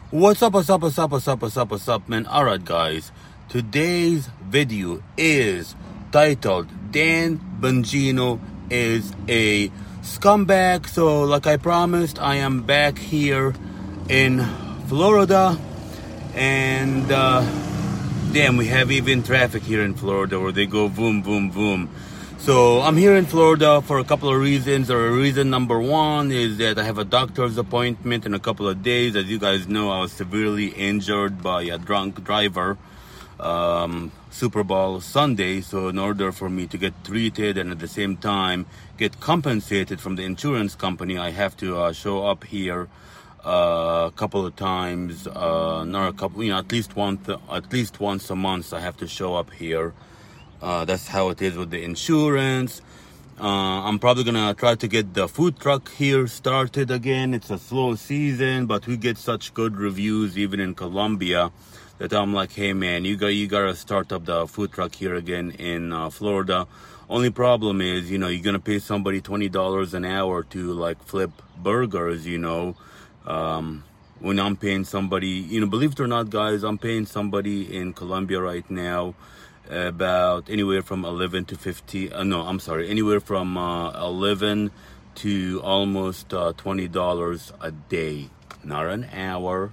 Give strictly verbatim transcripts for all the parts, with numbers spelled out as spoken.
What's up, what's up, what's up, what's up, what's up, what's up, man? Alright, guys. Today's video is titled Dan Bongino is a scumbag. So, like I promised, I am back here in Florida. And, uh, damn, we have even traffic here in Florida where they go boom, boom, boom. So I'm here in Florida for a couple of reasons. Or reason number one is that I have a doctor's appointment in a couple of days. As you guys know, I was severely injured by a drunk driver um, Super Bowl Sunday. So in order for me to get treated and at the same time get compensated from the insurance company, I have to uh, show up here uh, a couple of times. Uh, not a couple, you know, at least once, at least once a month. I have to show up here. Uh, that's how it is with the insurance. Uh, I'm probably gonna try to get the food truck here started again. It's a slow season, but we get such good reviews even in Colombia that I'm like, hey man, you got you gotta start up the food truck here again in uh, Florida. Only problem is, you know, you're gonna pay somebody twenty dollars an hour to like flip burgers, you know. Um, when I'm paying somebody, you know, believe it or not, guys, I'm paying somebody in Colombia right now about anywhere from eleven to fifty. Uh, no, I'm sorry, anywhere from uh, eleven to almost uh, twenty dollars a day, not an hour,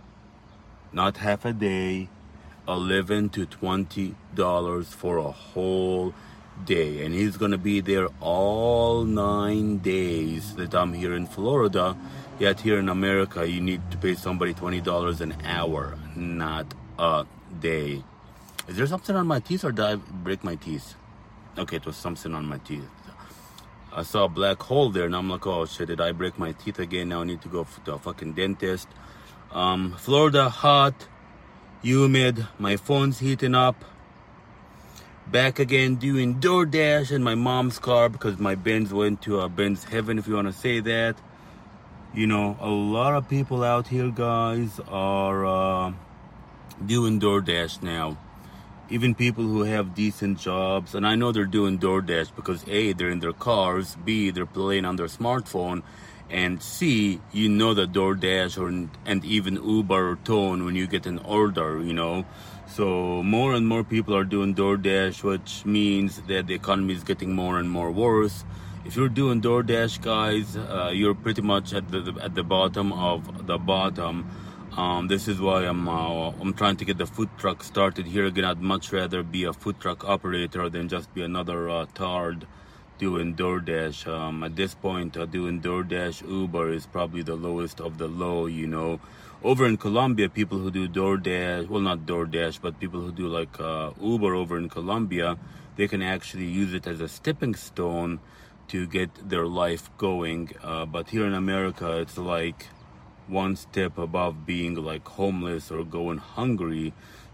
not half a day. eleven to twenty dollars for a whole day, and he's gonna be there all nine days that I'm here in Florida. Yet here in America, you need to pay somebody twenty dollars an hour, not a day. Is there something on my teeth or did I break my teeth? Okay, it was something on my teeth. I saw a black hole there and I'm like, oh shit, did I break my teeth again? Now I need to go to a fucking dentist. Um, Florida, hot, humid, my phone's heating up. Back again doing DoorDash in my mom's car because my Benz went to a Benz heaven, if you want to say that. You know, a lot of people out here, guys, are uh, doing DoorDash now. Even people who have decent jobs, and I know they're doing DoorDash because A, they're in their cars, B, they're playing on their smartphone, and C, you know that DoorDash or and even Uber or Tone when you get an order, you know. So more and more people are doing DoorDash, which means that the economy is getting more and more worse. If you're doing DoorDash, guys, uh, you're pretty much at the at the bottom of the bottom. Um, this is why I'm uh, I'm trying to get the food truck started here again. I'd much rather be a food truck operator than just be another uh, tard doing DoorDash. Um, at this point, uh, doing DoorDash, Uber is probably the lowest of the low, you know. Over in Colombia, people who do DoorDash, well, not DoorDash, but people who do like uh, Uber over in Colombia, they can actually use it as a stepping stone to get their life going. Uh, but here in America, it's like one step above being like homeless or going hungry.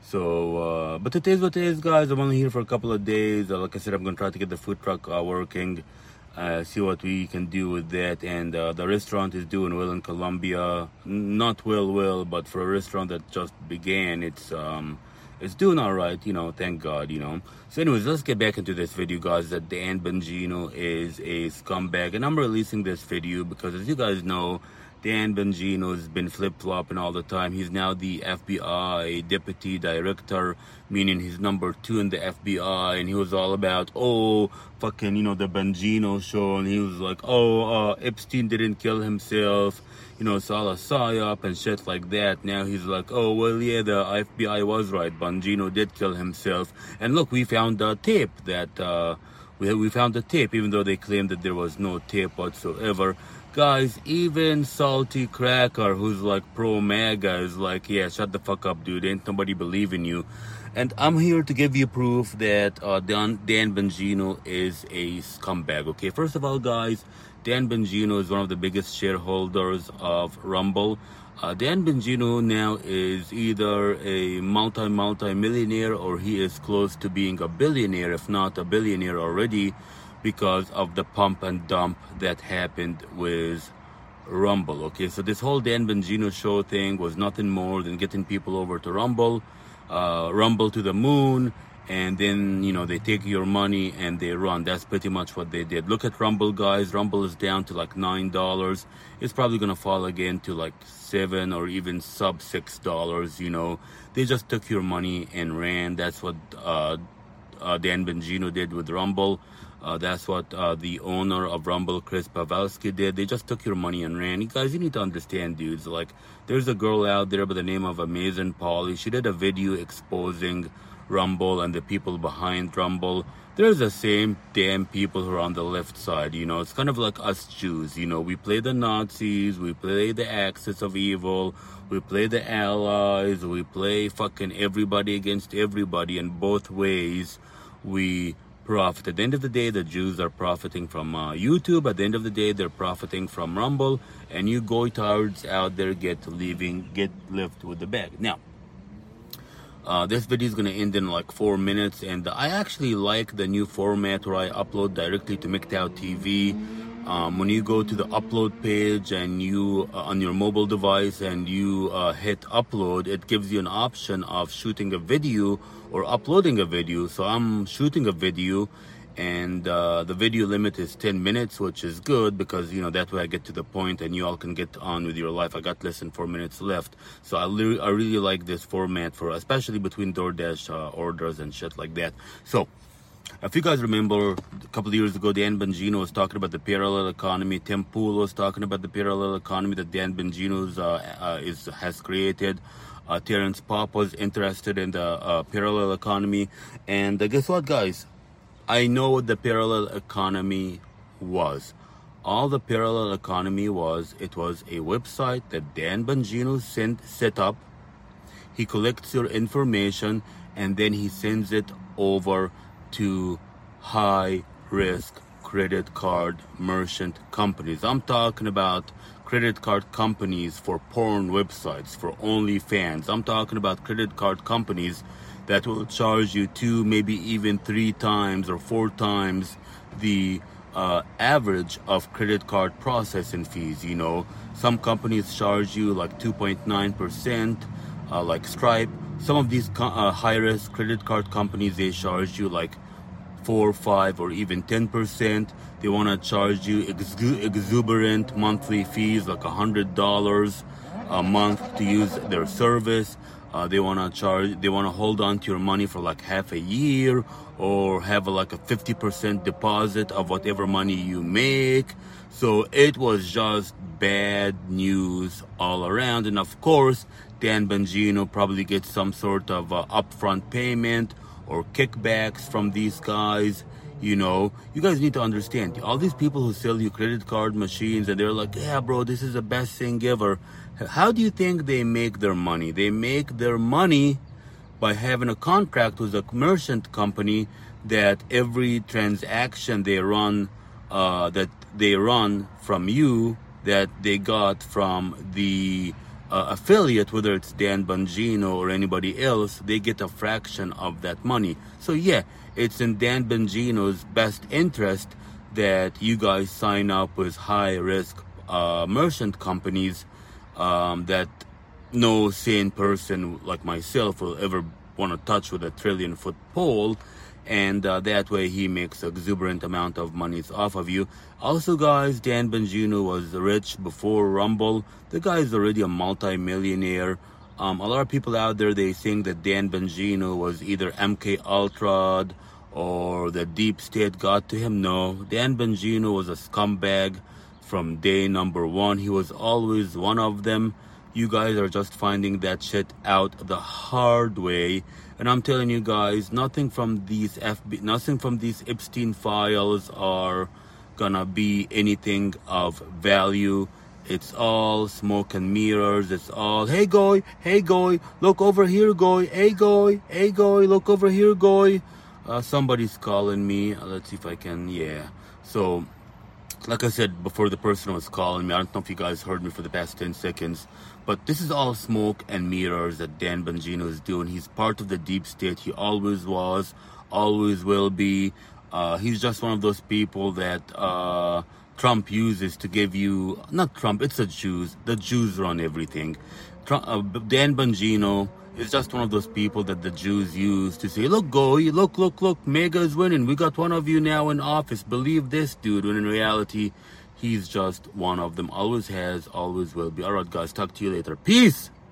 So uh but it is what it is, guys. I'm only here for a couple of days. Uh, like I said, I'm gonna try to get the food truck uh, working, uh see what we can do with that. And uh, the restaurant is doing well in Colombia. Not well well but for a restaurant that just began, it's um it's doing all right, you know, thank God, you know. So anyways, let's get back into this video, guys. That Dan Bongino is a scumbag, and I'm releasing this video because, as you guys know, Dan Bongino has been flip-flopping all the time. He's now the F B I deputy director, meaning he's number two in the F B I, and he was all about, oh, fucking, you know, the Bongino show, and he was like, oh, uh, Epstein didn't kill himself, you know, it's all a psyop and shit like that. Now he's like, oh, well, yeah, the F B I was right, Bongino did kill himself, and look, we found a tape that, uh, we, we found a tape, even though they claimed that there was no tape whatsoever. Guys, even Salty Cracker, who's like pro MAGA, is like, yeah, shut the fuck up, dude. Ain't nobody believing you. And I'm here to give you proof that uh, Dan, Dan Bongino is a scumbag, okay? First of all, guys, Dan Bongino is one of the biggest shareholders of Rumble. Uh, Dan Bongino now is either a multi, multi-millionaire or he is close to being a billionaire, if not a billionaire already, because of the pump and dump that happened with Rumble. Okay, so this whole Dan Bongino show thing was nothing more than getting people over to Rumble, uh, Rumble to the moon, and then, you know, they take your money and they run. That's pretty much what they did. Look at Rumble, guys. Rumble is down to like nine dollars. It's probably gonna fall again to like seven or even sub six dollars. You know, they just took your money and ran. That's what uh, uh, Dan Bongino did with Rumble. Uh, that's what uh, the owner of Rumble, Chris Pavlovski, did. They just took your money and ran. You guys, you need to understand, dudes. Like, there's a girl out there by the name of Amazing Polly. She did a video exposing Rumble and the people behind Rumble. There's the same damn people who are on the left side. You know, it's kind of like us Jews. You know, we play the Nazis, we play the axis of evil, we play the allies, we play fucking everybody against everybody. In both ways, we profit. At the end of the day, the Jews are profiting from uh, YouTube. At the end of the day, they're profiting from Rumble, and you goytards out there get leaving, get left with the bag. Now, uh, this video is gonna end in like four minutes, and I actually like the new format where I upload directly to M G T O W T V. Um, when you go to the upload page and you uh, on your mobile device and you uh, hit upload, it gives you an option of shooting a video or uploading a video. So I'm shooting a video, and uh, the video limit is ten minutes, which is good because, you know, that way I get to the point and you all can get on with your life. I got less than four minutes left, so I, li- I really like this format for, especially between DoorDash uh, orders and shit like that. So if you guys remember, a couple of years ago, Dan Bongino was talking about the parallel economy. Tim Pool was talking about the parallel economy that Dan Bongino uh, uh, is has created. Uh, Terrence Popp was interested in the uh, parallel economy. And uh, guess what, guys? I know what the parallel economy was. All the parallel economy was, it was a website that Dan Bongino sent, set up. He collects your information, and then he sends it over to high-risk credit card merchant companies. I'm talking about credit card companies for porn websites, for OnlyFans. I'm talking about credit card companies that will charge you two, maybe even three times or four times the uh, average of credit card processing fees. You know, some companies charge you like two point nine percent, uh, like Stripe. Some of these co- uh, high-risk credit card companies, they charge you like four, five, or even ten percent. They want to charge you exu- exuberant monthly fees, like one hundred dollars a month to use their service. Uh, they want to charge, they want to hold on to your money for like half a year, or have a, like a fifty percent deposit of whatever money you make. So it was just bad news all around. And of course, Dan Bongino probably gets some sort of uh, upfront payment or kickbacks from these guys. You know, you guys need to understand, all these people who sell you credit card machines and they're like, yeah, bro, this is the best thing ever. How do you think they make their money? They make their money by having a contract with a merchant company that every transaction they run, uh, that they run from you, that they got from the uh, affiliate, whether it's Dan Bongino or anybody else, they get a fraction of that money. So yeah, it's in Dan Bongino's best interest that you guys sign up with high-risk uh, merchant companies um, that no sane person like myself will ever want to touch with a trillion-foot pole, and uh, that way he makes an exuberant amount of monies off of you. Also, guys, Dan Bongino was rich before Rumble. The guy is already a multi-millionaire. Um, a lot of people out there, they think that Dan Bongino was either M K Ultra or the deep state got to him. No, Dan Bongino was a scumbag from day number one. He was always one of them. You guys are just finding that shit out the hard way. And I'm telling you guys, nothing from these F B, nothing from these Epstein files are gonna be anything of value. It's all smoke and mirrors. It's all, hey goy, hey goy, look over here goy, hey goy, hey goy, look over here goy. Uh, somebody's calling me. Uh, let's see if I can, yeah. So, like I said before, the person was calling me. I don't know if you guys heard me for the past ten seconds. But this is all smoke and mirrors that Dan Bongino is doing. He's part of the deep state. He always was, always will be. Uh, he's just one of those people that uh, Trump uses to give you, not Trump, it's the Jews. The Jews run everything. Trump, uh, Dan Bongino is just one of those people that the Jews use to say, look, Goy, look, look, look, MAGA is winning. We got one of you now in office. Believe this, dude. When in reality, he's just one of them. Always has, always will be. All right, guys, talk to you later. Peace.